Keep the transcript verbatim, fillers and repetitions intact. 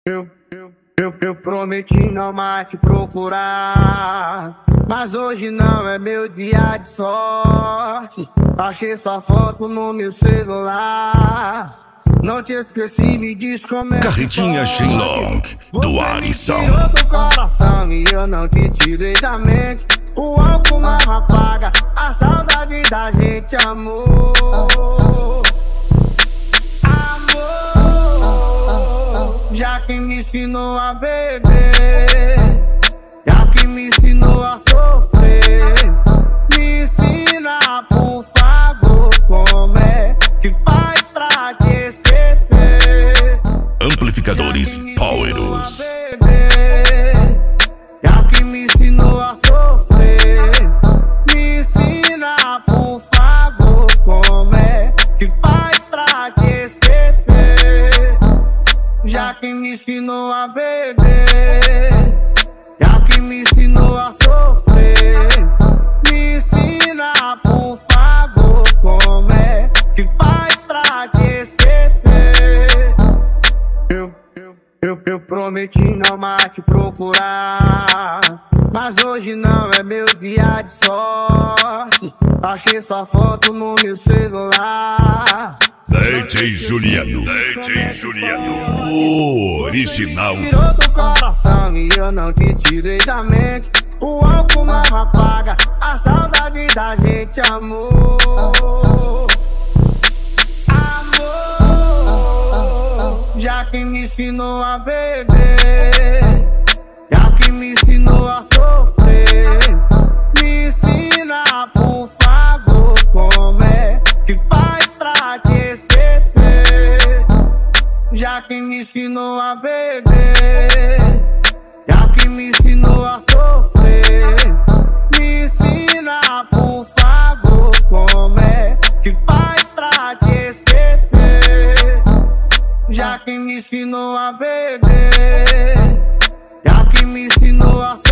Eu, eu, eu, eu prometi não mais te procurar, mas hoje não é meu dia de sorte. Achei sua foto no meu celular, não te esqueci, me diz como é. Carretinha Shenlong, do Arisson. Você me tirou do coração e eu não te tirei da mente. O álcool não apaga a saudade da gente, amor. Já que me ensinou a beber, já que me ensinou a sofrer, me ensina, por favor, como é que faz pra te esquecer. Amplificadores Powerus. Já que me ensinou a sofrer, me ensina, por favor, como é que faz pra te esquecer. Já que me ensinou a beber, já que me ensinou a sofrer, me ensina, por favor, como é que faz pra te esquecer. Eu, eu, eu, eu prometi não mais te procurar, mas hoje não é meu dia de sorte. Achei sua foto no meu celular. D J Juliano, D J Juliano, original. Tirou do coração e eu não te tirei da mente. O álcool não apaga a saudade da gente, amor. Amor, já que me ensinou a beber, já que me ensinou a sofrer, me ensina, por favor, como é que faz pra te esquecer. Já que me ensinou a beber, já que me ensinou a sofrer, me ensina, por favor, como é que faz pra te esquecer. Já que me ensinou a beber, já que me ensinou a